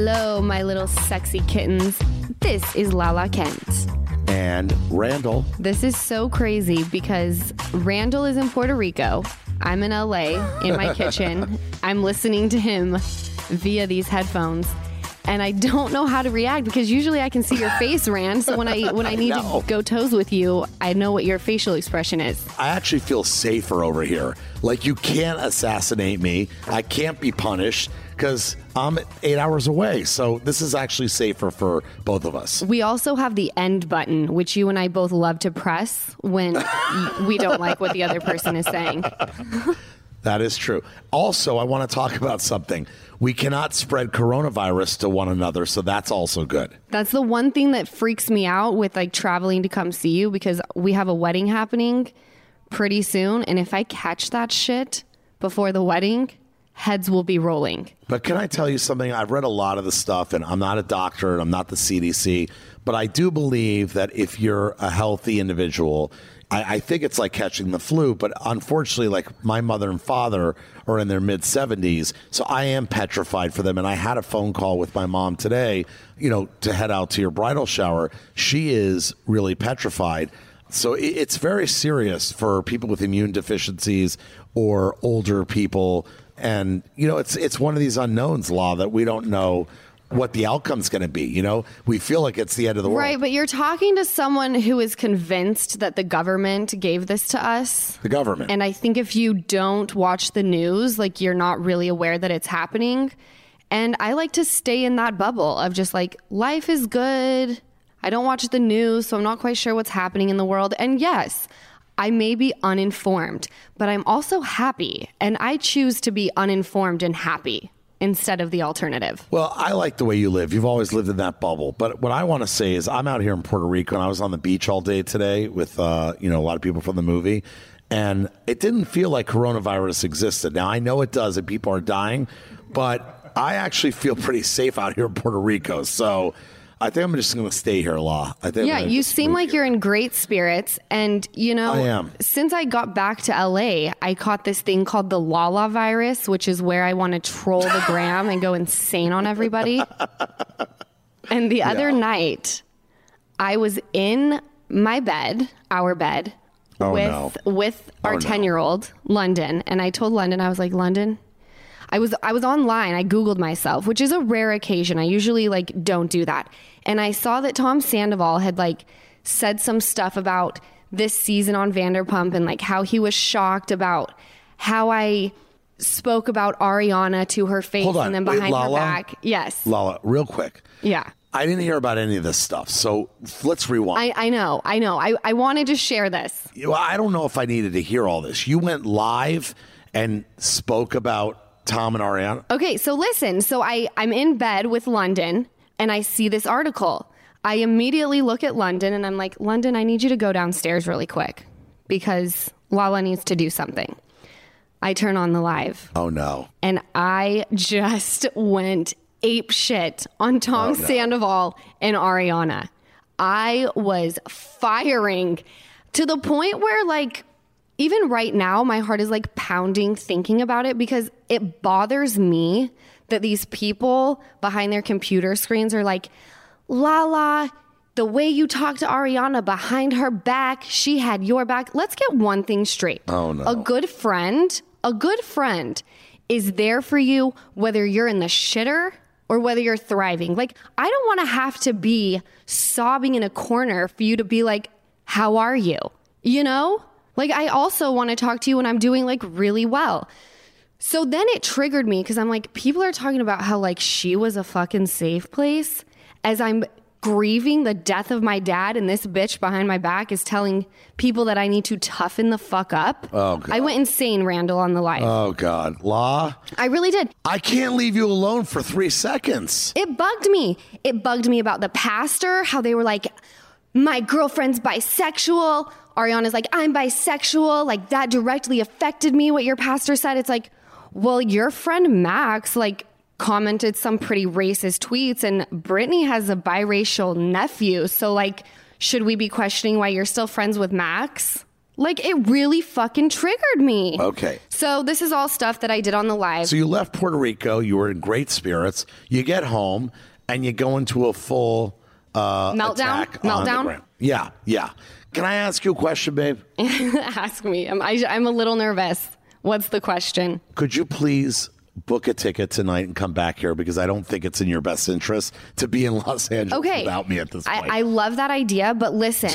Hello, my little sexy kittens. This is Lala Kent. And Randall. This is so crazy because Randall is in Puerto Rico. I'm in LA in my kitchen. I'm listening to him via these headphones. And I don't know how to react because usually I can see your face, Rand. So when I need to go toes with you, I know what your facial expression is. I actually feel safer over here. Like, you can't assassinate me. I can't be punished because I'm 8 hours away. So this is actually safer for both of us. We also have the end button, which you and I both love to press when we don't like what the other person is saying. That is true. Also, I want to talk about something. We cannot spread coronavirus to one another, so that's also good. That's the one thing that freaks me out with like traveling to come see you, because we have a wedding happening pretty soon, and if I catch that shit before the wedding, heads will be rolling. But can I tell you something? I've read a lot of the stuff, and I'm not a doctor, and I'm not the CDC, but I do believe that if you're a healthy individual, I think it's like catching the flu, but unfortunately, like, my mother and father are in their mid-70s, so I am petrified for them. And I had a phone call with my mom today, to head out to your bridal shower. She is really petrified. So it's very serious for people with immune deficiencies or older people. And, it's one of these unknowns, Law, that we don't know what the outcome's going to be. We feel like it's the end of the world. Right, but you're talking to someone who is convinced that the government gave this to us. The government. And I think if you don't watch the news, like, you're not really aware that it's happening. And I like to stay in that bubble of just like, life is good. I don't watch the news, so I'm not quite sure what's happening in the world. And yes, I may be uninformed, but I'm also happy. And I choose to be uninformed and happy instead of the alternative. Well, I like the way you live. You've always lived in that bubble. But what I want to say is I'm out here in Puerto Rico, and I was on the beach all day today with, a lot of people from the movie. And it didn't feel like coronavirus existed. Now, I know it does, and people are dying, but I actually feel pretty safe out here in Puerto Rico. So I think I'm just going to stay here, Law. You seem like you're in great spirits. And, I am. Since I got back to LA, I caught this thing called the Lala virus, which is where I want to troll the gram and go insane on everybody. And the other night, I was in my bed, our bed, with our 10-year-old, London. And I told London, I was like, London, I was online. I Googled myself, which is a rare occasion. I usually don't do that. And I saw that Tom Sandoval had said some stuff about this season on Vanderpump and how he was shocked about how I spoke about Ariana to her face and then behind her back. Yes. Lala, real quick. Yeah. I didn't hear about any of this stuff, so let's rewind. I know. I wanted to share this. I don't know if I needed to hear all this. You went live and spoke about Tom and Ariana? Okay, so listen. So I'm in bed with London, and I see this article. I immediately look at London, and I'm like, London, I need you to go downstairs really quick because Lala needs to do something. I turn on the live. Oh, no. And I just went ape shit on Tom Sandoval and Ariana. I was firing to the point where, even right now, my heart is pounding thinking about it because it bothers me that these people behind their computer screens are like, Lala, the way you talk to Ariana behind her back, she had your back. Let's get one thing straight. Oh, no. A good friend is there for you whether you're in the shitter or whether you're thriving. I don't want to have to be sobbing in a corner for you to be like, how are you? I also want to talk to you when I'm doing really well. So then it triggered me because I'm like, people are talking about how she was a fucking safe place as I'm grieving the death of my dad, and this bitch behind my back is telling people that I need to toughen the fuck up. Oh, God. I went insane, Randall, on the live. Oh, God. Law? I really did. I can't leave you alone for 3 seconds. It bugged me. It bugged me about the pastor, how they were like, my girlfriend's bisexual. Ariana's like, I'm bisexual. That directly affected me, what your pastor said. It's like, well, your friend Max, commented some pretty racist tweets, and Brittany has a biracial nephew. So, should we be questioning why you're still friends with Max? Like, it really fucking triggered me. Okay. So this is all stuff that I did on the live. So you left Puerto Rico. You were in great spirits. You get home and you go into a full attack on the ground. Yeah. Can I ask you a question, babe? Ask me. I'm a little nervous. What's the question? Could you please book a ticket tonight and come back here, because I don't think it's in your best interest to be in Los Angeles without me at this point. I love that idea, but listen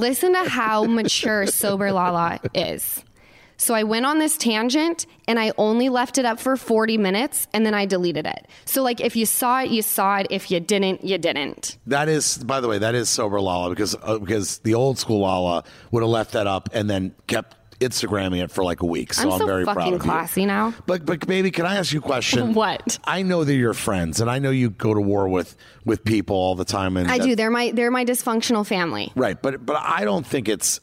to how mature Sober Lala is. So I went on this tangent and I only left it up for 40 minutes and then I deleted it. So like, if you saw it, you saw it. If you didn't, you didn't. That is, by the way, that is Sober Lala, because the old school Lala would have left that up and then kept Instagramming it for like a week. So I'm very proud of you. I'm so fucking classy now. But baby, can I ask you a question? What? I know that you're friends, and I know you go to war with people all the time. And I do. They're my dysfunctional family. Right, but I don't think it's.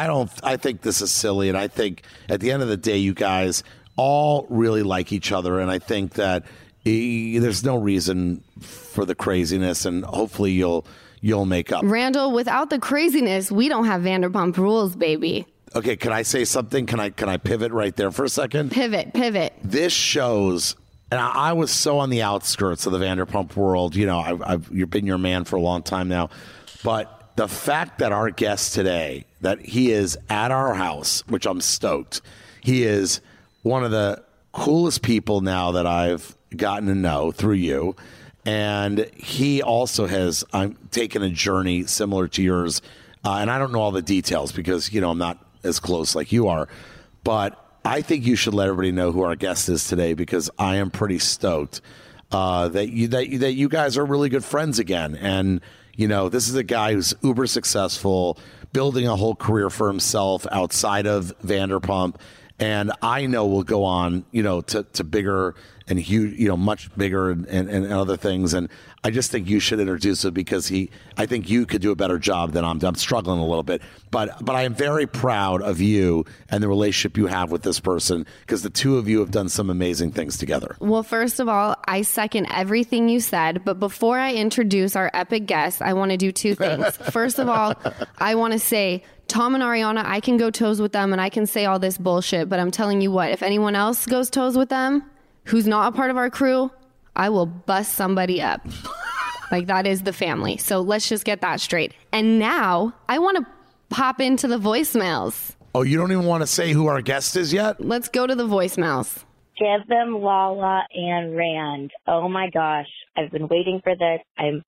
I think this is silly, and I think at the end of the day, you guys all really like each other, and I think that there's no reason for the craziness, and hopefully you'll make up. Randall, without the craziness, we don't have Vanderpump Rules, baby. Okay, can I say something? Can I pivot right there for a second? Pivot. This shows, and I was so on the outskirts of the Vanderpump world. You know, you've been your man for a long time now. But the fact that our guest today, that he is at our house, which I'm stoked. He is one of the coolest people now that I've gotten to know through you. And he also has taken a journey similar to yours. And I don't know all the details because, you know, I'm not as close like you are, but I think you should let everybody know who our guest is today, because I am pretty stoked that you guys are really good friends again. And you know, this is a guy who's uber successful, building a whole career for himself outside of Vanderpump, and I know will go on, you know, to bigger and huge, you know, much bigger and other things. And I just think you should introduce him, because I think you could do a better job than I'm struggling a little bit. But I am very proud of you and the relationship you have with this person, because the two of you have done some amazing things together. Well, first of all, I second everything you said. But before I introduce our epic guest, I want to do two things. First of all, I want to say, Tom and Ariana, I can go toes with them and I can say all this bullshit, but I'm telling you what, if anyone else goes toes with them who's not a part of our crew, I will bust somebody up. Like, that is the family. So let's just get that straight. And now I want to pop into the voicemails. Oh, you don't even want to say who our guest is yet? Let's go to the voicemails. Give them Lala and Rand. Oh my gosh, I've been waiting for this. I'm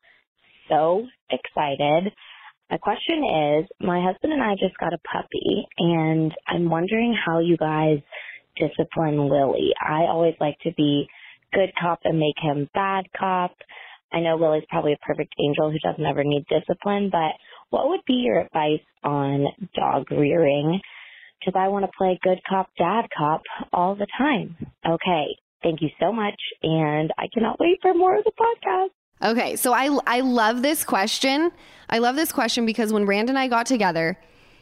so excited. My question is, my husband and I just got a puppy, and I'm wondering how you guys discipline Lily. I always like to be good cop and make him bad cop. I know Lily's probably a perfect angel who doesn't ever need discipline, but what would be your advice on dog rearing? Because I want to play good cop, bad cop all the time. Okay, thank you so much, and I cannot wait for more of the podcast. Okay, so I love this question. I love this question because when Rand and I got together,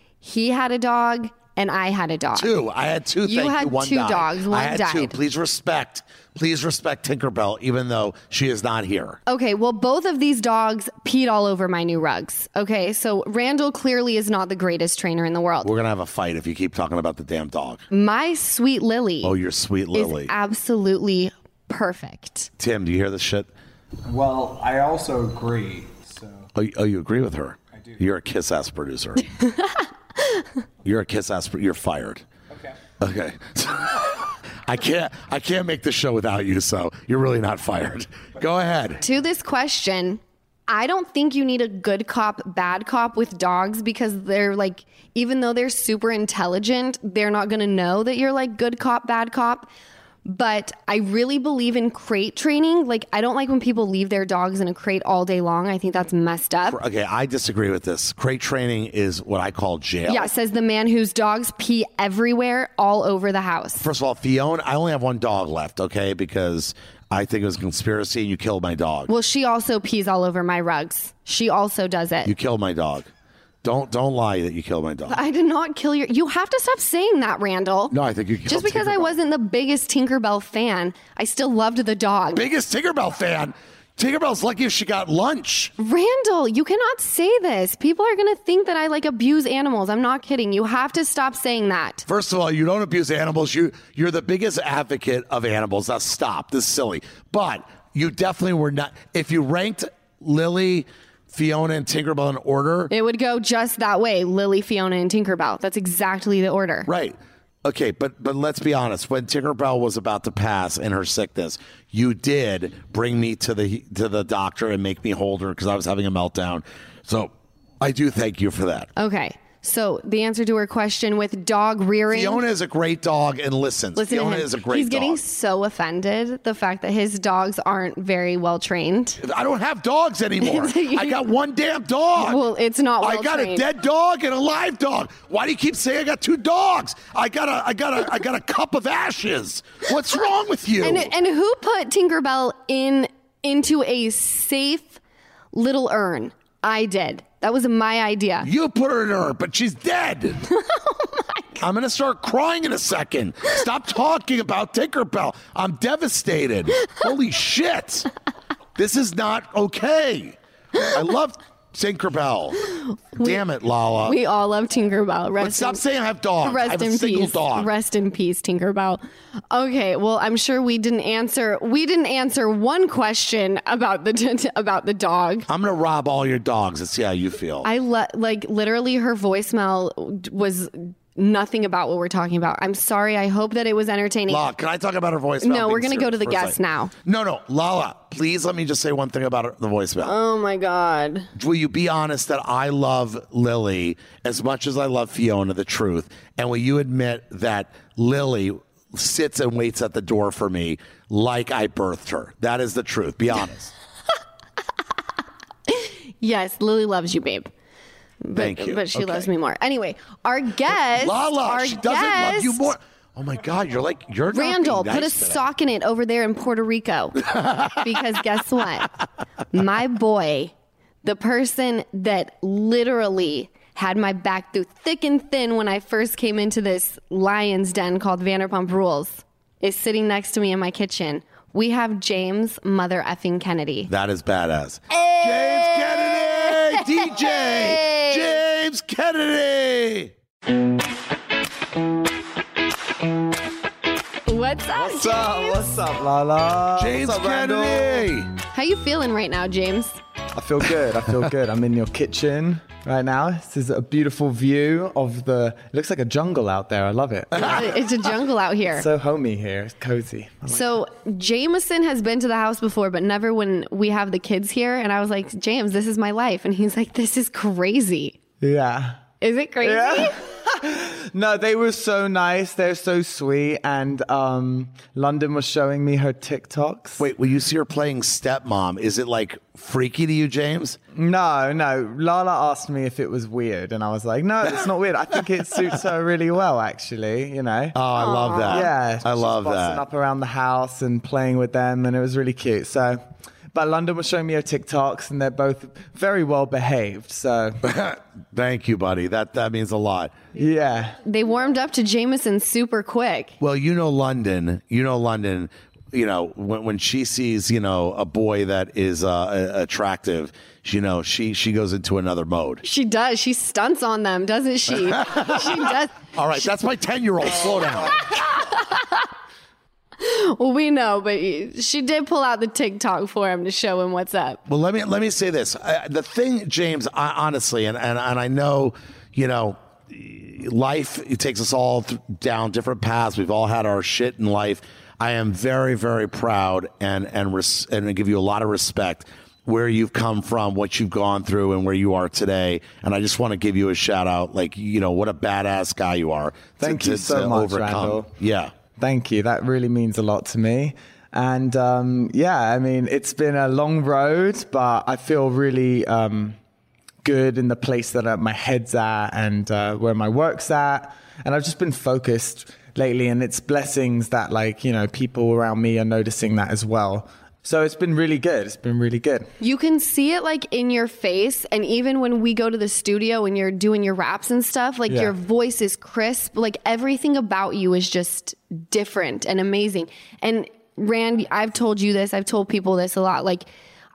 he had a dog and I had a dog. Two. I had two. You had one two died. dogs. One I had died. two. Please respect Tinkerbell, even though she is not here. Okay, well, both of these dogs peed all over my new rugs. Okay, so Randall clearly is not the greatest trainer in the world. We're going to have a fight if you keep talking about the damn dog. My sweet Lily. Oh, your sweet Lily. Is absolutely perfect. Tim, do you hear this shit? Well, I also agree. So. Oh, you agree with her? I do. You're a kiss-ass producer. You're a kiss-ass. You're fired. Okay. I can't make the show without you, so you're really not fired. Go ahead. To this question, I don't think you need a good cop, bad cop with dogs, because they're like, even though they're super intelligent, they're not going to know that you're like good cop, bad cop. But I really believe in crate training. Like, I don't like when people leave their dogs in a crate all day long. I think that's messed up. Okay, I disagree with this. Crate training is what I call jail. Yeah, says the man whose dogs pee everywhere, all over the house. First of all, Fiona, I only have one dog left, okay, because I think it was a conspiracy and you killed my dog. Well, she also pees all over my rugs. She also does it. You killed my dog. Don't lie that you killed my dog. I did not kill your... You have to stop saying that, Randall. No, I think you killed Just because Tinkerbell. I wasn't the biggest Tinkerbell fan, I still loved the dog. Biggest Tinkerbell fan? Tinkerbell's lucky if she got lunch. Randall, you cannot say this. People are going to think that I like abuse animals. I'm not kidding. You have to stop saying that. First of all, you don't abuse animals. You're the biggest advocate of animals. Now stop. This is silly. But you definitely were not. If you ranked Lily, Fiona, and Tinkerbell in order, it would go just that way. Lily, Fiona, and Tinkerbell. That's exactly the order. Right. Okay, but let's be honest. When Tinkerbell was about to pass in her sickness, you did bring me to the doctor and make me hold her because I was having a meltdown. So I do thank you for that. Okay. So the answer to her question with dog rearing. Fiona is a great dog and listens. Listen Fiona to him. is a great dog. He's getting so offended the fact that his dogs aren't very well trained. I don't have dogs anymore. I got one damn dog. Well, it's not well I got trained. a dead dog and a live dog. Why do you keep saying I got two dogs? I got a cup of ashes. What's wrong with you? And who put Tinkerbell into a safe little urn? I did. That was my idea. You put her in her, but she's dead. Oh my God. I'm going to start crying in a second. Stop talking about Tinkerbell. I'm devastated. Holy shit. This is not okay. I love Tinkerbell. Damn it, Lala. We all love Tinkerbell. But stop saying I have dogs. I have a single peace. dog. Rest in peace, Tinkerbell. Okay, well, I'm sure we didn't answer one question about the dog. I'm gonna rob all your dogs and see how you feel. Literally her voicemail was nothing about what we're talking about. I'm sorry. I hope that it was entertaining. Lala, can I talk about her voicemail? No, we're going to go to the guest now. No. Lala, please let me just say one thing about the voicemail. Oh, my God. Will you be honest that I love Lily as much as I love Fiona, the truth? And will you admit that Lily sits and waits at the door for me like I birthed her? That is the truth. Be honest. Yes, Lily loves you, babe. Thank you. But she loves me more. Anyway, our guest. Lala, she doesn't love you more. Oh my God, you're not Randall, being nice put a today. sock in it over there in Puerto Rico. Because guess what? My boy, the person that literally had my back through thick and thin when I first came into this lion's den called Vanderpump Rules, is sitting next to me in my kitchen. We have James Mother Effing Kennedy. That is badass. Hey! James Kennedy! DJ! Hey! James Kennedy! What's up, What's James? up? What's up, Lala? James What's up, Kennedy! Randall? How you feeling right now, James? I feel good. I'm in your kitchen right now. This is a beautiful view of it looks like a jungle out there. I love it. It's a jungle out here. So homey here. It's cozy. So Jameson has been to the house before, but never when we have the kids here. And I was like, James, this is my life. And he's like, this is crazy. Yeah. Is it crazy? Yeah. No, they were so nice. They're so sweet. And London was showing me her TikToks. Wait, will you see her playing stepmom? Is it like freaky to you, James? No. Lala asked me if it was weird. And I was like, no, it's not weird. I think it suits her really well, actually, you know. Oh, I love that. Yeah. I love she's bossing that. up around the house and playing with them. And it was really cute. So... But London was showing me her TikToks, and they're both very well behaved. So, Thank you, buddy. That means a lot. yeah. They warmed up to Jameson super quick. Well, London. When she sees a boy that is attractive, she goes into another mode. She does. She stunts on them, doesn't she? She does. All right, that's my 10-year-old. Slow down. Well, we know, but she did pull out the TikTok for him to show him what's up. Well, let me say this. The thing, James, honestly, and I know, life, it takes us all down different paths. We've all had our shit in life. I am very, very proud and I give you a lot of respect where you've come from, what you've gone through, and where you are today. And I just want to give you a shout out. What a badass guy you are. Thank you so much, overcome. Randall. Yeah. Thank you. That really means a lot to me. And it's been a long road, but I feel really good in the place that my head's at and where my work's at. And I've just been focused lately, and it's blessings that people around me are noticing that as well. So it's been really good. You can see it in your face. And even when we go to the studio and you're doing your raps and stuff, your voice is crisp. Everything about you is just different and amazing. And Rand, I've told you this. I've told people this a lot.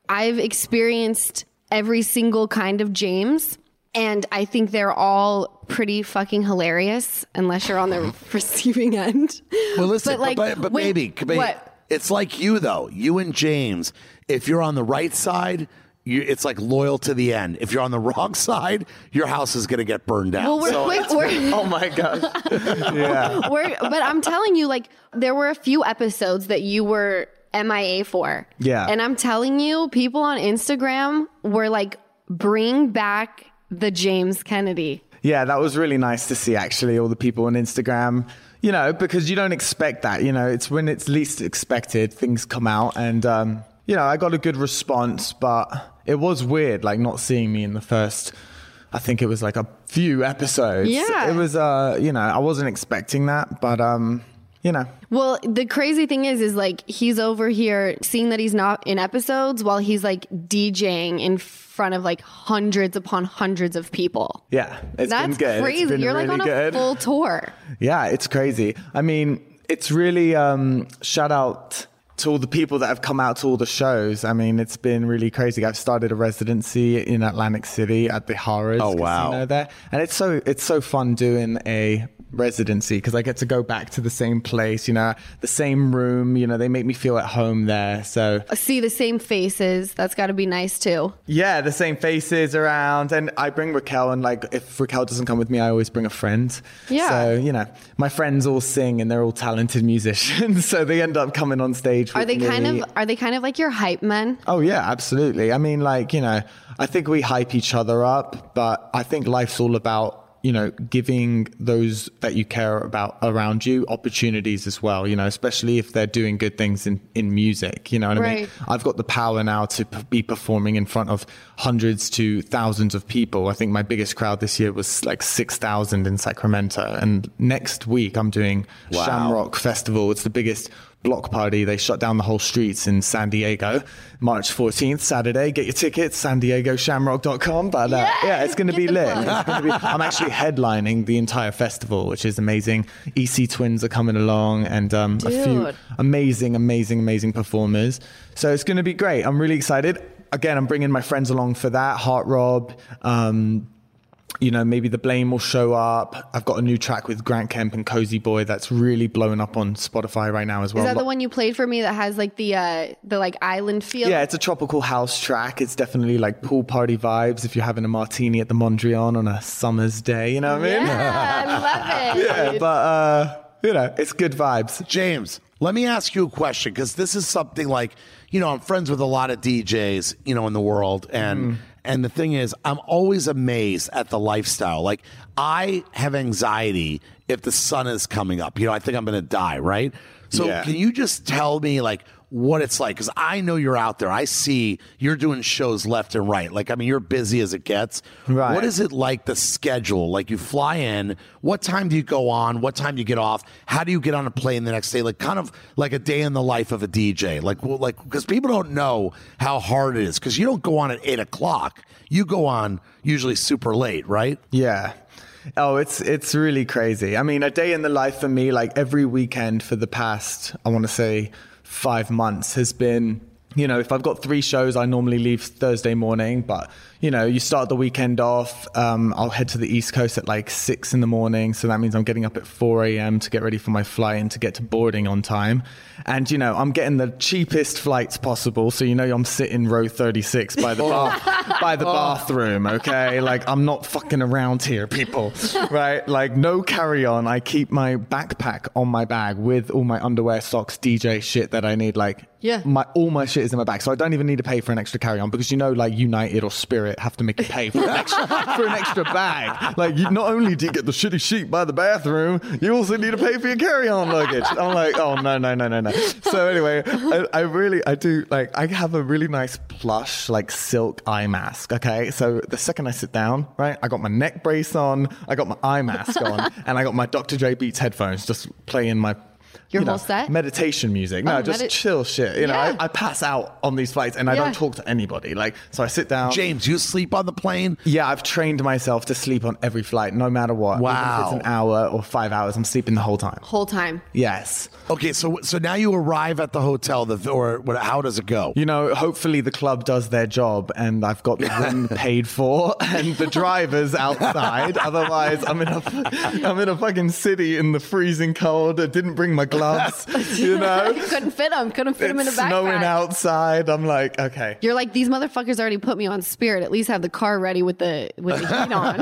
I've experienced every single kind of James, and I think they're all pretty fucking hilarious unless you're on the receiving end. Well, listen, but baby, what? It's like you, though. You and James, if you're on the right side, it's like loyal to the end. If you're on the wrong side, your house is going to get burned down. Well, Oh my gosh. Yeah. But I'm telling you, like, there were a few episodes that you were MIA for. Yeah. And I'm telling you, people on Instagram were like, bring back the James Kennedy. Yeah, that was really nice to see, actually, all the people on Instagram, you know, because you don't expect that, you know, it's when it's least expected, things come out. And, you know, I got a good response, but it was weird, like, not seeing me in the first, I think it was like a few episodes. Yeah. It was, you know, I wasn't expecting that, but, you know. Well, the crazy thing is like he's over here seeing that he's not in episodes while he's like DJing in front of like hundreds upon hundreds of people. Yeah, it's That's been good. crazy. It's been You're really like on good. a full tour. Yeah, it's crazy. I mean, it's really shout out to all the people that have come out to all the shows. I mean, it's been really crazy. I've started a residency in Atlantic City at the Harrah's Casino there, and it's so fun doing a residency because I get to go back to the same place, you know, the same room, you know, they make me feel at home there. So See the same faces. That's got to be nice too. yeah, the same faces around, and I bring Raquel, and like if Raquel doesn't come with me, I always bring a friend. Yeah. So, you know, my friends all sing and they're all talented musicians, so they end up coming on stage with Are they me. kind of like your hype men? Oh yeah, absolutely. I mean, like, you know, I think we hype each other up, but I think life's all about, you know, giving those that you care about around you opportunities as well, you know, especially if they're doing good things in music, you know what I mean? Right. I've got the power now to be performing in front of hundreds to thousands of people. I think my biggest crowd this year was like 6,000 in Sacramento. And next week I'm doing Shamrock Festival. It's the biggest block party. They shut down the whole streets in San Diego, March 14th, Saturday. Get your tickets, SanDiegoShamrock.com. But yeah, it's going to be lit. I'm actually headlining the entire festival, which is amazing. EC Twins are coming along, and a few amazing performers. So it's going to be great. I'm really excited. Again, I'm bringing my friends along for that. Heart Rob, you know, maybe The Blame will show up. I've got a new track with Grant Kemp and Cozy Boy that's really blowing up on Spotify right now as well. Is that the one you played for me that has like the like island feel? Yeah, it's a tropical house track. It's definitely like pool party vibes if you're having a martini at the Mondrian on a summer's day, you know what I mean? Yeah, I love it. Yeah, but you know, it's good vibes. James, let me ask you a question, because this is something like, you know, I'm friends with a lot of DJs, you know, in the world, and the thing is, I'm always amazed at the lifestyle. Like, I have anxiety if the sun is coming up. You know, I think I'm going to die, right? So Can you just tell me, like, what it's like? Because I know you're out there. I see you're doing shows left and right. Like, I mean, you're busy as it gets. Right. What is it like, the schedule? Like, you fly in. What time do you go on? What time do you get off? How do you get on a plane the next day? Like, kind of like a day in the life of a DJ. Like, because people don't know how hard it is. Because you don't go on at 8 o'clock. You go on usually super late, right? Yeah. Oh, it's really crazy. I mean, a day in the life for me, like every weekend for the past, I want to say 5 months has been, you know, if I've got 3 shows, I normally leave Thursday morning, but you know, you start the weekend off, I'll head to the East Coast at like 6 in the morning. So that means I'm getting up at 4 a.m. to get ready for my flight and to get to boarding on time. And, you know, I'm getting the cheapest flights possible. So, you know, I'm sitting row 36 by the bathroom. Okay. Like, I'm not fucking around here, people. Right. Like, no carry on. I keep my backpack on my bag with all my underwear, socks, DJ shit that I need. Like, all my shit is in my bag. So I don't even need to pay for an extra carry on, because, you know, like United or Spirit have to make you pay for an extra bag. Like, you not only do you get the shitty sheet by the bathroom, you also need to pay for your carry-on luggage. I'm like, oh no. So anyway, I do, like, I have a really nice plush, like, silk eye mask. Okay, so the second I sit down, right, I got my neck brace on, I got my eye mask on, and I got my Dr. Dre Beats headphones, just playing my Your whole set? Meditation music. No, just chill shit. You know, Yeah. I pass out on these flights and I don't talk to anybody. Like, so I sit down. James, you sleep on the plane? Yeah, I've trained myself to sleep on every flight, no matter what. Wow. Even if it's an hour or 5 hours, I'm sleeping the whole time. Whole time. Yes. Okay, so now you arrive at the hotel, how does it go? You know, hopefully the club does their job and I've got the room paid for and the driver's outside. Otherwise, I'm in a fucking city in the freezing cold. I didn't bring my gloves, you know? Couldn't fit them in a It's backpack. snowing outside. I'm like, okay. You're like, these motherfuckers already put me on Spirit. At least have the car ready with the heat on.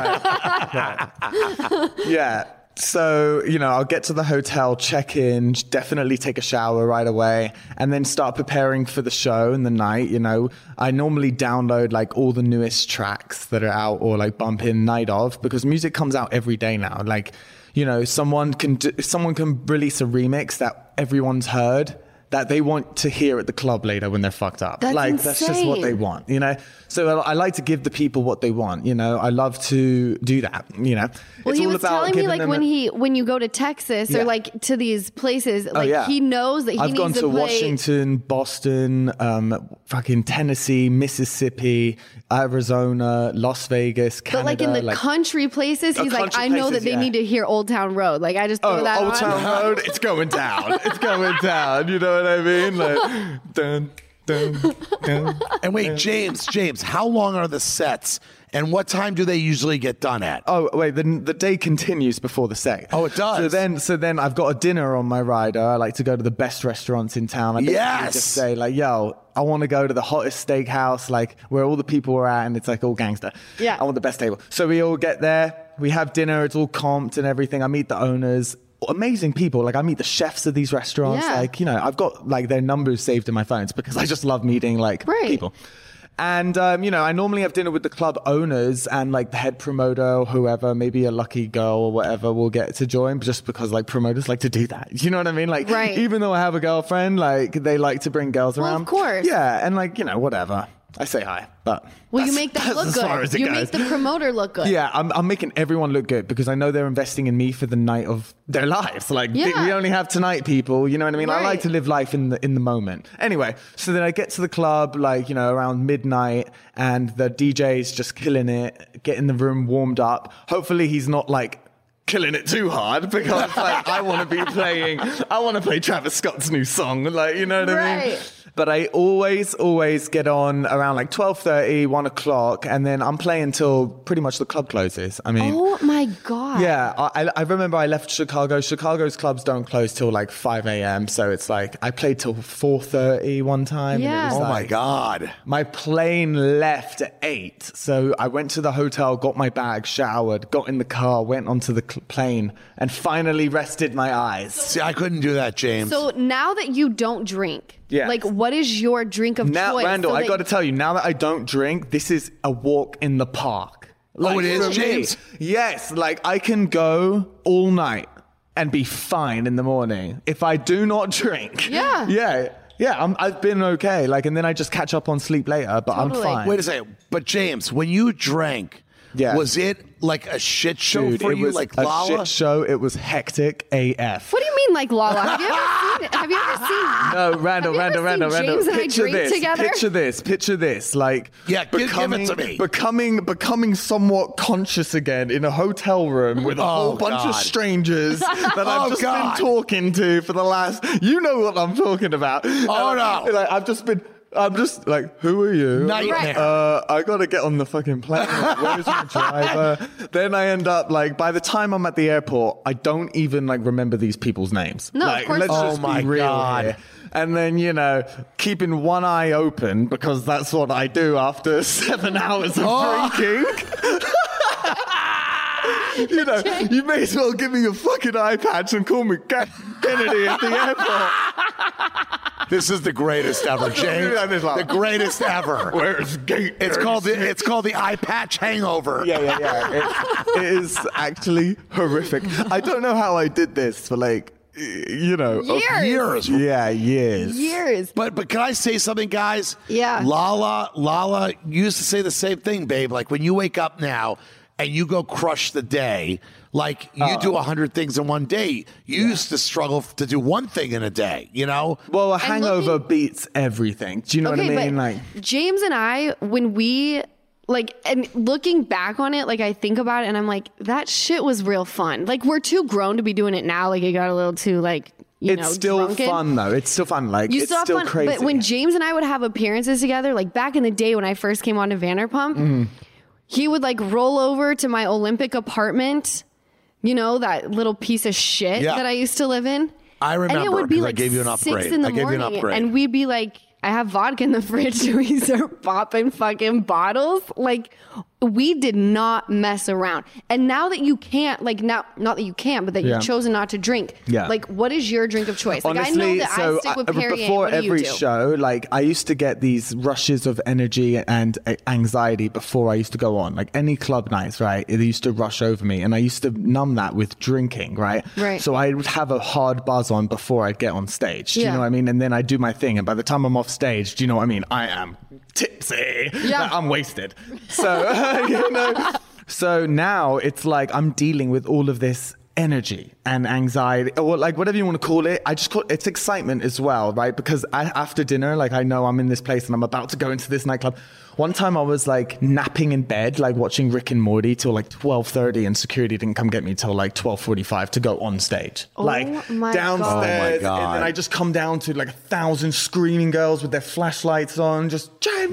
Yeah. So, you know, I'll get to the hotel, check in, definitely take a shower right away, and then start preparing for the show in the night. You know, I normally download like all the newest tracks that are out or like bump in night of, because music comes out every day now. Like, you know, someone can release a remix that everyone's heard that they want to hear at the club later when they're fucked up. That's That's just what they want, you know? So I like to give the people what they want, you know? I love to do that, you know? Well, he was telling me like when you go to Texas or like to these places, like he knows that he I've needs gone to play. Washington, Boston, fucking Tennessee, Mississippi, Arizona, Las Vegas, Canada. But like in the country places, he's like, I know that they need to hear Old Town Road. Like I just throw that Old on. Town Road, it's going down. It's going down. You know what I mean? Like, dun, dun, dun. And wait, James, how long are the sets? And what time do they usually get done at? Oh, wait, the day continues before the set. Oh, it does? So then I've got a dinner on my rider. I like to go to the best restaurants in town. I basically just say like, yo, I want to go to the hottest steakhouse, like where all the people are at and it's like all gangster. Yeah. I want the best table. So we all get there. We have dinner. It's all comped and everything. I meet the owners. Amazing people. Like I meet the chefs of these restaurants. Yeah. Like, you know, I've got like their numbers saved in my phones because I just love meeting like people. And, you know, I normally have dinner with the club owners and like the head promoter or whoever, maybe a lucky girl or whatever will get to join just because like promoters like to do that. You know what I mean? Like, even though I have a girlfriend, like they like to bring girls around. Of course. Yeah. And like, you know, whatever. I say hi, but you make them look good. You make the promoter look good. Yeah, I'm making everyone look good because I know they're investing in me for the night of their lives. Like we only have tonight, people. You know what I mean? Right. I like to live life in the moment. Anyway, so then I get to the club like, you know, around midnight and the DJ's just killing it, getting the room warmed up. Hopefully he's not like killing it too hard because like I want to play Travis Scott's new song. Like, you know what I mean? But I always get on around like 12:30, 1 o'clock, and then I'm playing till pretty much the club closes. I mean, oh my God. Yeah, I remember I left Chicago. Chicago's clubs don't close till like 5 a.m. So it's like I played till 4:30 one time. Yeah. And it was My God. My plane left at 8. So I went to the hotel, got my bag, showered, got in the car, went onto the plane, and finally rested my eyes. See, I couldn't do that, James. So now that you don't drink, like what is your drink of now, choice? Randall, I got to tell you, now that I don't drink, this is a walk in the park. Like, it is, for me, James? Yes, like I can go all night and be fine in the morning if I do not drink. Yeah. Yeah, I've been okay. Like, and then I just catch up on sleep later, but I'm fine. Wait a second. But James, when you drank, was it like a shit show Dude, for it you, was like a Lala? shit show. It was hectic AF. What do you mean, like Lala? Have you ever seen? No, Randall. James and I drink together? Picture this. Like, give it to me. Becoming somewhat conscious again in a hotel room with a whole bunch of strangers that I've just been talking to for the last. You know what I'm talking about. Oh no! Like, I'm just like, who are you? Nightmare. I gotta get on the fucking plane. Where's my driver? Then I end up like, by the time I'm at the airport, I don't even like remember these people's names. No, like, of course let's not. just Oh my be real God. here. And then, you know, keeping one eye open because that's what I do after 7 hours of drinking. You know, you may as well give me your fucking eye patch and call me Kennedy at the airport. This is the greatest ever, James. The greatest ever. Where's Gate? It's called the eye patch hangover. Yeah. It is actually horrific. I don't know how I did this for like, you know, Years. Yeah, years. Years. But can I say something, guys? Yeah. Lala used to say the same thing, babe. Like when you wake up now and you go crush the day, like you do 100 things in one day. You used to struggle to do one thing in a day, you know? Well, a hangover beats everything. Do you know what I mean? Like James and I, when we like, and looking back on it, like I think about it and I'm like, that shit was real fun. Like we're too grown to be doing it now. Like it got a little too like, it's still drunken. Fun though. It's still fun. Like it's still fun, crazy. But when James and I would have appearances together, like back in the day when I first came on to Vanderpump, he would like roll over to my Olympic apartment, you know, that little piece of shit that I used to live in. I remember. And it would be like I gave you an upgrade. 6 in the morning, and we'd be like, I have vodka in the fridge, so we start popping fucking bottles. Like, we did not mess around. And now that you can't, like, not that you can't, but that you've chosen not to drink, like, what is your drink of choice? Like, honestly, I know that I stick with Perrier. Before every show, like, I used to get these rushes of energy and anxiety before I used to go on. Like, any club nights, right? It used to rush over me, and I used to numb that with drinking, right? So I would have a hard buzz on before I'd get on stage. Do you know what I mean? And then I do my thing, and by the time I'm off stage, do you know what I mean? I am tipsy. Like, I'm wasted. So, you know. So now it's like I'm dealing with all of this energy and anxiety, or like whatever you want to call it. I just call it's excitement as well, right? Because after dinner, like I know I'm in this place and I'm about to go into this nightclub. One time I was like napping in bed, like watching Rick and Morty till like 12:30, and security didn't come get me till like 12:45 to go on stage. Like downstairs, and then I just come down to like 1,000 screaming girls with their flashlights on, just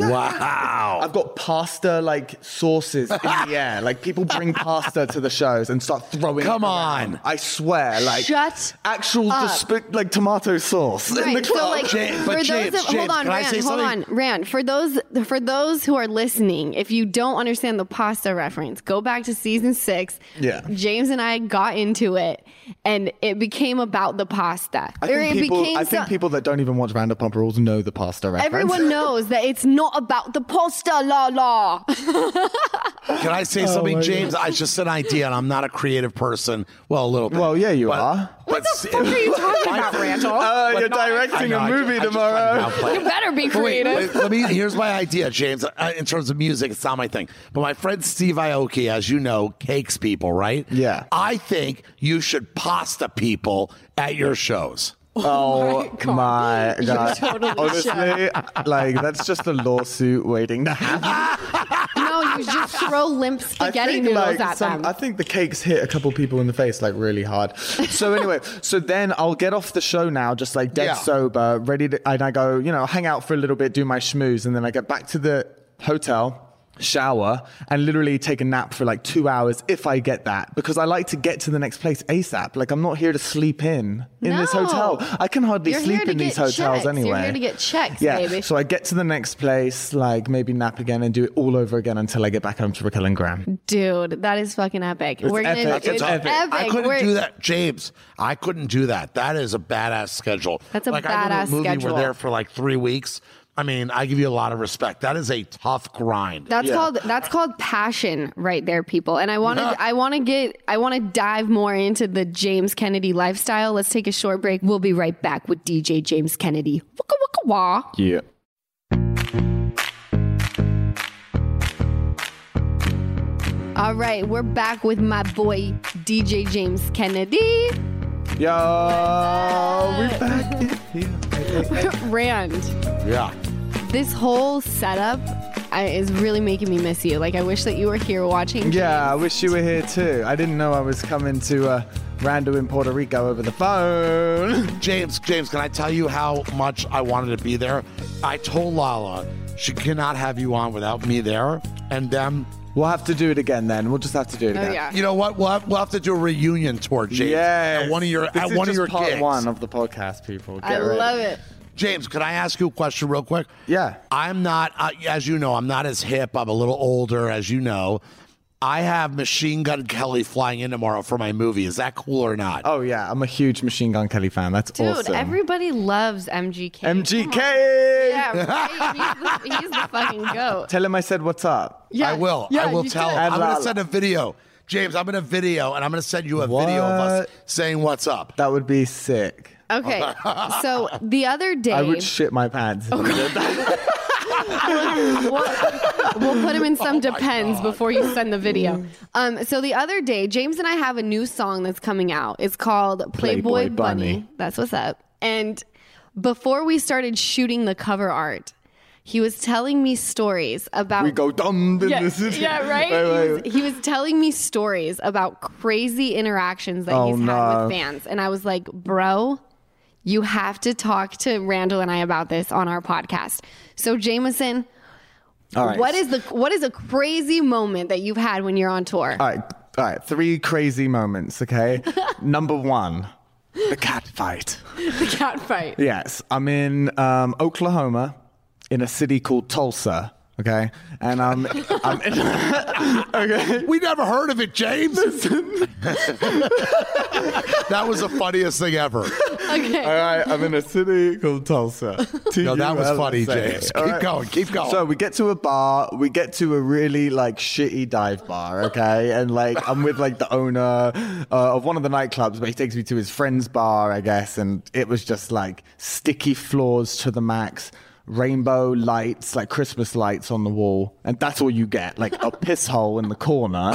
wow. I've got pasta like sauces in the air. Like people bring pasta to the shows and start throwing. Come it on, around. I swear, like shut actual up. Just like tomato sauce in the club. So like, hold on, Rand. For those who are listening, if you don't understand the pasta reference, go back to season 6. Yeah. James and I got into it, and it became about the pasta. I think people that don't even watch Vanderpump Rules know the pasta reference. Everyone knows that it's not about the pasta, la. Can I say something, James? I just an idea, and I'm not a creative person. Well, a little bit. Well, yeah, you are. What the fuck are you talking about, Randall? You're directing a movie tomorrow. You better be creative. Here's my idea, James. In terms of music, it's not my thing. But my friend Steve Aoki, as you know, cakes people, right? Yeah. I think you should pasta people at your shows. Oh my God. Totally honestly, like that's just a lawsuit waiting to happen. No, you just throw limp spaghetti noodles at them. I think the cakes hit a couple people in the face like really hard. So anyway, so then I'll get off the show now, just like dead sober, ready to, and I go, you know, hang out for a little bit, do my schmooze, and then I get back to the hotel, shower, and literally take a nap for like 2 hours if I get that, because I like to get to the next place ASAP. Like I'm not here to sleep in this hotel. I can hardly sleep in these hotels anyway. You're here to get checks, baby. So I get to the next place, like maybe nap again and do it all over again until I get back home to Raquel and Graham. Dude, that is fucking epic. It's epic. I couldn't do that, James. I couldn't do that. That is a badass schedule. That's a badass I did a movie, schedule. We're there for like 3 weeks. I mean, I give you a lot of respect. That is a tough grind. That's called passion right there, people. And I want to dive more into the James Kennedy lifestyle. Let's take a short break. We'll be right back with DJ James Kennedy. Waka waka wah. Yeah. All right, we're back with my boy DJ James Kennedy. Yo, we're back here. Rand. Yeah. This whole setup is really making me miss you. Like, I wish that you were here watching. James. Yeah, I wish you were here too. I didn't know I was coming to Rando in Puerto Rico over the phone. James, can I tell you how much I wanted to be there? I told Lala she cannot have you on without me there, and then we'll have to do it again then. We'll just have to do it again. Yeah. You know what? We'll have to do a reunion tour, James. Yeah. At one of your part gigs. 1 of the podcast, people. I love it. James, can I ask you a question real quick? Yeah. I'm not, as you know, I'm not as hip. I'm a little older, as you know. I have Machine Gun Kelly flying in tomorrow for my movie. Is that cool or not? Oh, yeah. I'm a huge Machine Gun Kelly fan. That's awesome. Dude, everybody loves MGK. MGK! Yeah, right? He's the fucking goat. Tell him I said what's up. Yeah, I will. Yeah, I will tell him. I'm going to send a video. James, I'm going to video, and I'm going to send you a video of us saying what's up. That would be sick. Okay, so the other day... I would shit my pants if you did that. We'll put him in some Depends before you send the video. So the other day, James and I have a new song that's coming out. It's called Playboy Bunny. That's what's up. And before we started shooting the cover art, he was telling me stories about... We go dumb in the city. Yeah, right? He was telling me stories about crazy interactions that he's had with fans. And I was like, bro, you have to talk to Randall and I about this on our podcast. So, Jameson, what is a crazy moment that you've had when you're on tour? All right. 3 crazy moments, okay? Number 1, the cat fight. The cat fight. Yes. I'm in Oklahoma, in a city called Tulsa, okay? And I'm in... okay? We never heard of it, James. That was the funniest thing ever. Okay. All right, I'm in a city called Tulsa. No, that was funny, James. Keep going. So we get to a bar. We get to a really shitty dive bar, okay? And I'm with the owner of one of the nightclubs, but he takes me to his friend's bar, I guess. And it was just sticky floors to the max. Rainbow lights, Christmas lights on the wall, and that's all you get, a piss hole in the corner,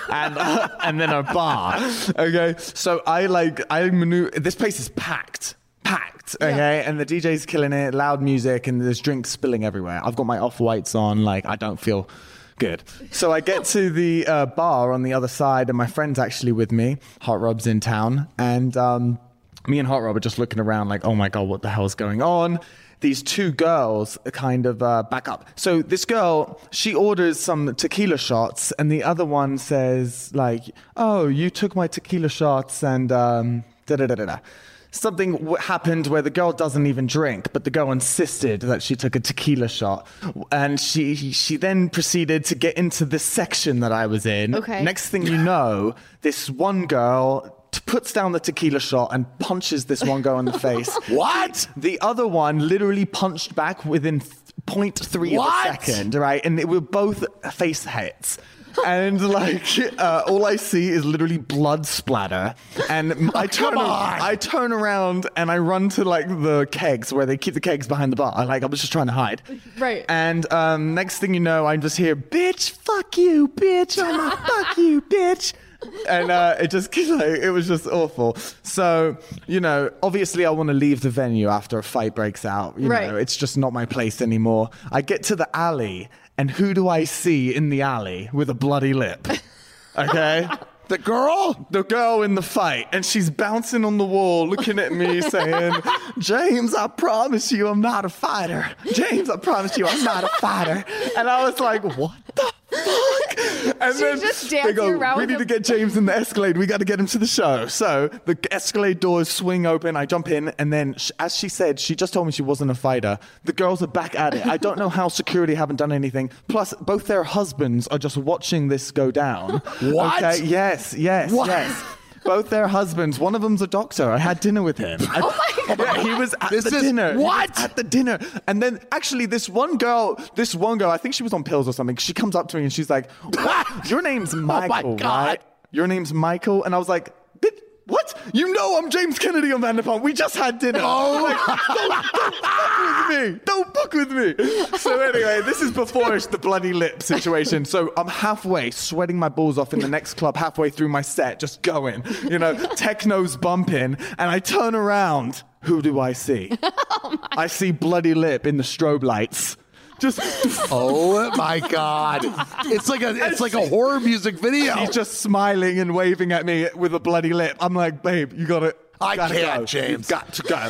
and then a bar. Okay, so I maneuver. This place is packed. Okay, and the DJ's killing it, loud music, and there's drinks spilling everywhere. I've got my off-whites on, I don't feel good. So I get to the bar on the other side, and my friend's actually with me. Hot Rob's in town, and me and Hot Rob are just looking around oh my God, what the hell's going on? These 2 girls kind of back up. So this girl, she orders some tequila shots, and the other one says oh, you took my tequila shots, and da-da-da-da-da. Something happened where the girl doesn't even drink, but the girl insisted that she took a tequila shot. And she then proceeded to get into this section that I was in. Okay. Next thing you know, this one girl puts down the tequila shot and punches this one girl in the face. What? The other one literally punched back within 0.3 of a second, right? And they were both face hits. And all I see is literally blood splatter. And I turn around and I run to the kegs where they keep the kegs behind the bar. I was just trying to hide. Right. And next thing you know, I just hear, bitch, fuck you, bitch. I'm like, fuck you, bitch. And it was just awful. So, obviously I want to leave the venue after a fight breaks out. You know, it's just not my place anymore. I get to the alley, and who do I see in the alley with a bloody lip? Okay? The girl? The girl in the fight. And she's bouncing on the wall, looking at me, saying, James, I promise you I'm not a fighter. James, I promise you I'm not a fighter. And I was like, what the fuck? And She's then just they dancing go, around we need to get James in the Escalade. We got to get him to the show. So the Escalade doors swing open. I jump in. And then, as she said, she just told me she wasn't a fighter. The girls are back at it. I don't know how security haven't done anything. Plus, both their husbands are just watching this go down. What? Okay? Yes. Yes. Both their husbands. One of them's a doctor. I had dinner with him. Oh my God. Yeah, he was at the dinner. What? At the dinner. And then actually this one girl, I think she was on pills or something. She comes up to me and she's like, what? Your name's Michael, right? Your name's Michael? And I was like, what? You know I'm James Kennedy on Vanderpump. We just had dinner. Oh, don't fuck with me. So anyway, this is before the bloody lip situation. So I'm halfway, sweating my balls off in the next club, halfway through my set, just going. Techno's bumping, and I turn around. Who do I see? I see bloody lip in the strobe lights. Just oh my God! It's like a horror music video. She's just smiling and waving at me with a bloody lip. I'm like, babe, you gotta. I can't, go. James. You've got to go.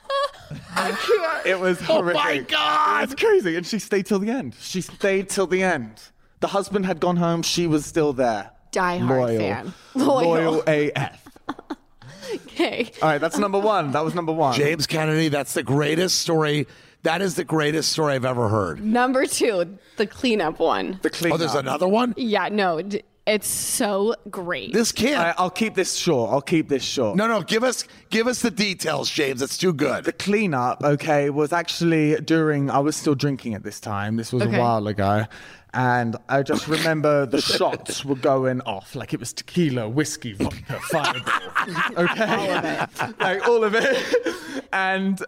It was horrific. Oh my God! It's crazy, and she stayed till the end. The husband had gone home. She was still there. Die hard fan. Loyal AF. Okay. All right, that's number 1. That was number 1. James Kennedy. That's the greatest story. That is the greatest story I've ever heard. Number 2, the cleanup one. The cleanup. Oh, there's another one? Yeah, no, it's so great. This can't. I'll keep this short. No, give us the details, James. It's too good. The cleanup, was actually I was still drinking at this time. This was a while ago. And I just remember the shots were going off. Like it was tequila, whiskey, vodka, Fireball. Okay? All of it. And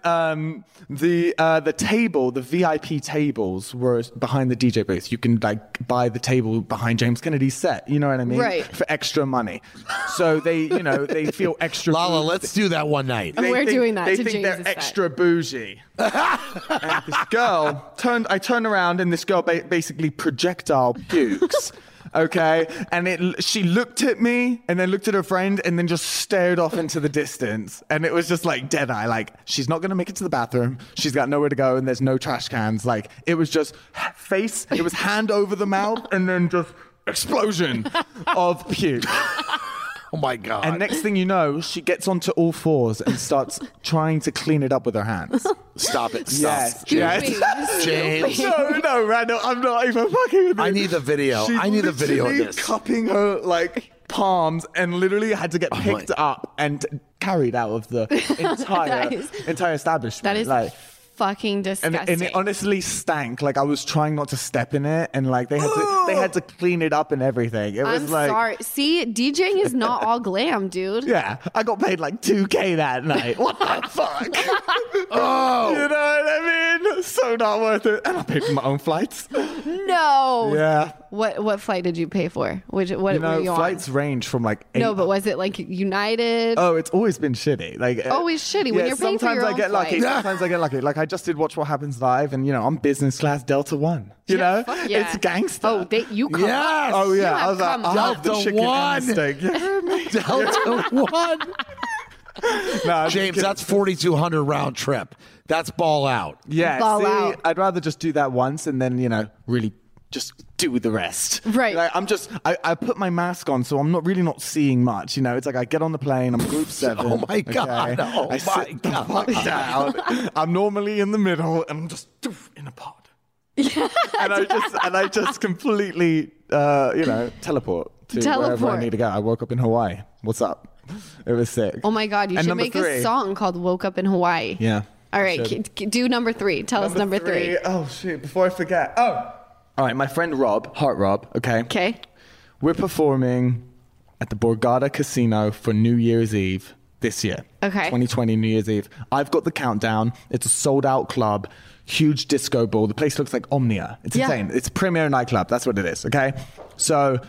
the table, the VIP tables were behind the DJ booth. You can like buy the table behind James Kennedy's set. You know what I mean? Right. For extra money. So they feel extra. Lala, let's do that one night. We're doing that They to think James's they're extra bougie. And this girl I turn around and this girl basically projectile pukes. Okay, and she looked at me and then looked at her friend and then just stared off into the distance, and it was just like dead eye. Like she's not gonna make it to the bathroom. She's got nowhere to go, and there's no trash cans. Like it was just face. It was hand over the mouth, and then just explosion of puke. Oh my God. And next thing you know, she gets onto all fours and starts trying to clean it up with her hands. Stop it. Stop. Yes. Yes. James. No, Randall, I'm not even fucking with you. I need the video. I need the video of this. Cupping her like palms and literally had to get picked up and carried out of the entire establishment. That is like, fucking disgusting. and it honestly stank. Like I was trying not to step in it, and like they had to clean it up and everything. It was I'm like, sorry. See, DJing is not all glam, dude. yeah, I got paid like $2,000 that night. What the fuck? Oh, you know what I mean? So not worth it. And I paid for my own flights. No. Yeah. What flight did you pay for? What You were know, you flights on? range from like 8. No, but was it like United? Oh, it's always been shitty. Like Always shitty when you're paying for sometimes your I own get lucky. flight. Sometimes I get lucky. Like I just did Watch What Happens Live, and I'm business class Delta One. You know, Fuck yeah. it's gangster. Oh, you come Yes. up. Oh yeah, You I have was like, come I love up. the Delta chicken One. and steak. Delta One. No, James, that's 4,200 round trip. That's ball out. yeah. Ball See, out. I'd rather just do that once and then really just do the rest. Right. Like, I put my mask on, so I'm not seeing much. It's like I get on the plane, I'm group 7. Oh my God. Okay? Oh I my sit the God. fuck down. I'm normally in the middle, and I'm just in a pod. And I just completely, teleport to wherever I need to go. I woke up in Hawaii. What's up? It was sick. Oh my God, you And should number make 3. a song called Woke Up in Hawaii. Yeah. All right, do number 3. Tell us number 3. Oh, shit. Before I forget. Oh. All right. My friend Rob, Heart Rob, okay? Okay. We're performing at the Borgata Casino for New Year's Eve this year. Okay. 2020 New Year's Eve. I've got the countdown. It's a sold-out club. Huge disco ball. The place looks like Omnia. It's insane. It's a premier nightclub. That's what it is, okay? So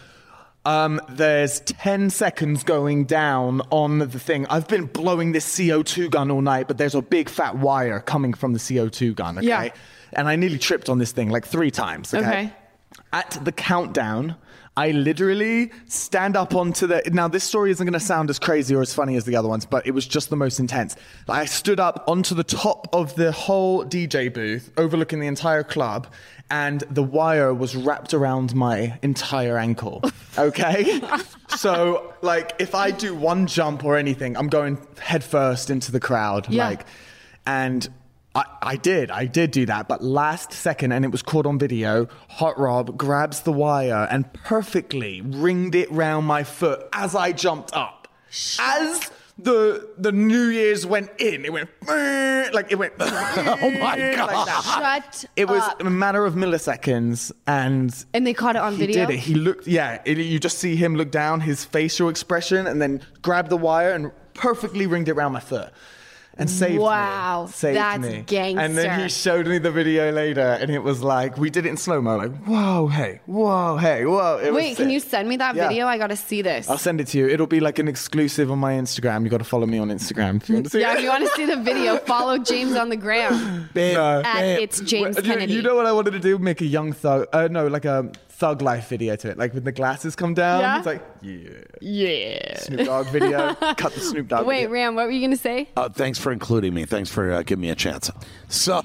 there's 10 seconds going down on the thing. I've been blowing this CO2 gun all night, but there's a big fat wire coming from the CO2 gun, okay? Yeah. And I nearly tripped on this thing like 3 times, Okay. At the countdown, I literally stand up onto the... Now, this story isn't going to sound as crazy or as funny as the other ones, but it was just the most intense. I stood up onto the top of the whole DJ booth, overlooking the entire club, and the wire was wrapped around my entire ankle, okay? So, like, if I do one jump or anything, I'm going head first into the crowd. Yeah. And I did do that, but last second, and it was caught on video, Hot Rob grabs the wire and perfectly ringed it round my foot as I jumped up. As the New Year's went in, it went like it went. Oh my God. Like that. Shut It was up. a matter of milliseconds, and And they caught it on he video? did it. He looked, you just see him look down, his facial expression, and then grab the wire and perfectly ringed it around my foot. And saved me. Wow, Saved that's me. gangster. And then he showed me the video later, and it was like, we did it in slow-mo, like, whoa, hey, whoa, hey, whoa. It was Wait, can sick. you send me that Yeah. video? I got to see this. I'll send it to you. It'll be like an exclusive on my Instagram. You got to follow me on Instagram if you want to see Yeah, it. if you want to see the video, follow James on the gram Babe, No. at babe. It's James You- Kennedy. You know what I wanted to do? Make a young thug, like a thug life video to it. Like when the glasses come down, Yeah? it's like, Yeah. Snoop Dogg video. Cut the Snoop Dogg Wait, video. Ram, what were you going to say? Thanks for including me. Thanks for giving me a chance. So,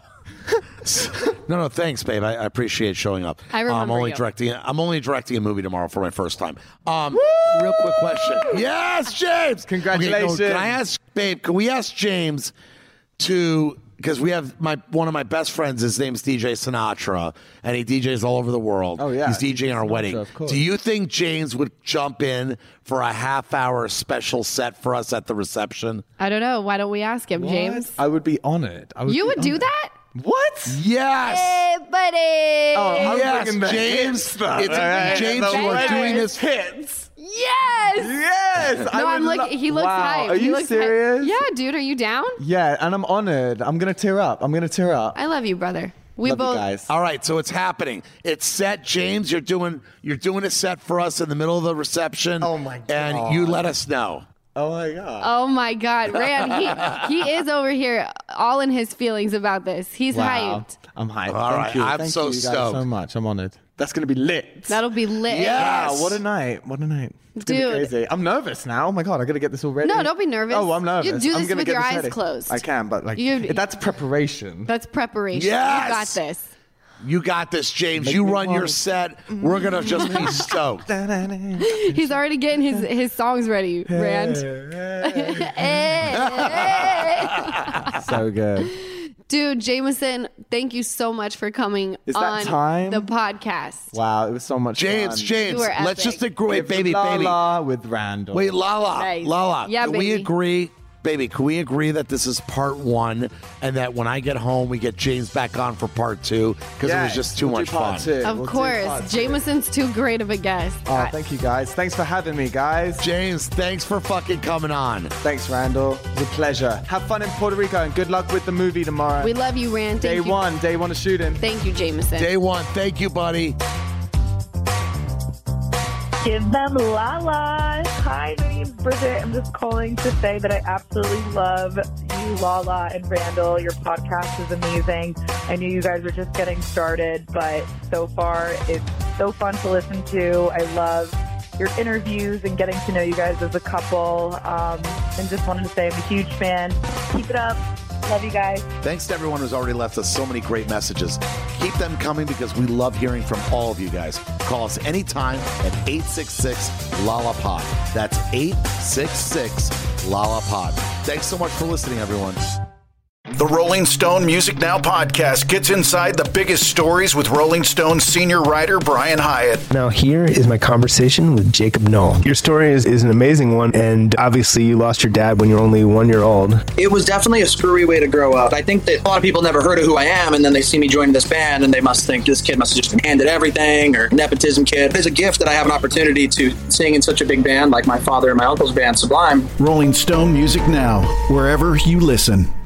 no, thanks, babe. I appreciate showing up. I remember I'm only you. directing a movie tomorrow for my first time. Real quick question. Yes, James. Congratulations. Okay, can I ask, babe? Can we ask James to? Because we have one of my best friends. His name's DJ Sinatra, and he DJs all over the world. Oh, yeah. He's DJing our Sinatra, wedding. of course. Do you think James would jump in for a half-hour special set for us at the reception? I don't know. Why don't we ask him, James? I would be honored. You would do that? What? Yes. Hey, buddy. Oh, I'm Yes, bringing the James. hit stuff. It's- James, you are doing this. hits. Yes. Yes. No, I'm looking. He looks wow. hyped. Are He you looks serious? hyped. Yeah, dude. Are you down? Yeah, and I'm honored. I'm gonna tear up. I love you, brother. We Love you both. guys. All right, so it's happening. It's set, James. You're doing a set for us in the middle of the reception. Oh, my God. And you let us know. Oh my God. Oh my God, Rand, he is over here all in his feelings about this. He's Wow. hyped. I'm hyped. All right, Thank you. I'm Thank so you guys stoked. so much. I'm honored. That's gonna be lit. That'll be lit. Yeah. Wow, what a night. What a night. It's gonna be Dude. crazy. I'm nervous now. Oh my God, I gotta get this all ready. No, don't be nervous. Oh, I'm nervous. You do I'm this gonna with get your this eyes ready. closed. I can, but You- that's preparation. That's preparation. Yes. You got this. You got this, James. Make You me run want your it. set. We're gonna just be stoked. He's already getting his songs ready, Rand. So good. Dude, Jameson, thank you so much for coming Is that on time? the podcast. Wow, it was so much James, fun. James, You were let's epic. just agree, With baby. Lala with Randall. Wait, Lala, Nice. Lala. Yeah, can we baby. agree, baby? Can we agree that this is part 1, and that when I get home, we get James back on for part 2 because it was just too much fun. Of course. Jameson's too great of a guest. Oh, thank you guys. Thanks for having me, guys. James, thanks for fucking coming on. Thanks, Randall. It was a pleasure. Have fun in Puerto Rico and good luck with the movie tomorrow. We love you, Rand. Day Thank you. one of shooting. Thank you, Jameson. Day 1, thank you, buddy. Give them Lala. Hi, my name's Bridget. I'm just calling to say that I absolutely love you, Lala and Randall. Your podcast is amazing. I knew you guys were just getting started, but so far it's so fun to listen to. I love your interviews and getting to know you guys as a couple. And just wanted to say I'm a huge fan. Keep it up. Love you guys. Thanks to everyone who's already left us so many great messages. Keep them coming because we love hearing from all of you guys. Call us anytime at 866-LALA-POD. That's 866-LALA-POD. Thanks so much for listening, everyone. The Rolling Stone Music Now podcast gets inside the biggest stories with Rolling Stone senior writer Brian Hyatt. Now here is my conversation with Jacob Knoll. Your story is an amazing one, and obviously you lost your dad when you were only 1 year old. It was definitely a screwy way to grow up. I think that a lot of people never heard of who I am, and then they see me joining this band, and they must think this kid must have just been handed everything, or nepotism kid. It's a gift that I have an opportunity to sing in such a big band like my father and my uncle's band, Sublime. Rolling Stone Music Now, wherever you listen.